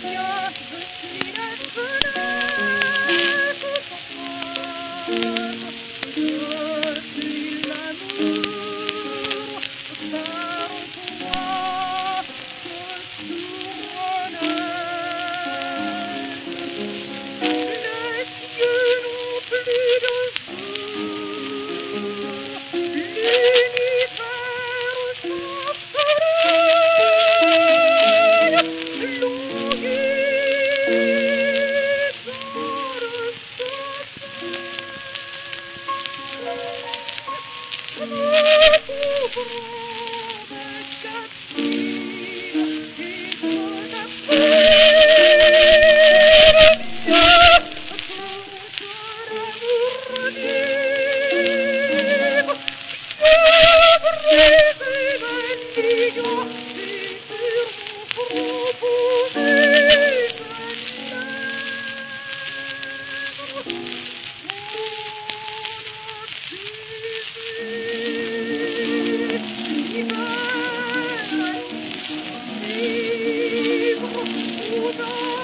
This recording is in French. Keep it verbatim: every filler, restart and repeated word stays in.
Tiens, je suis la fenêtre sans je suis l'amour par toi que tourne. Les cieux n'ont plus de jour, l'univers sans soleil, longuit dans le sommeil. Nous couvrons des captives qui sont vivre ou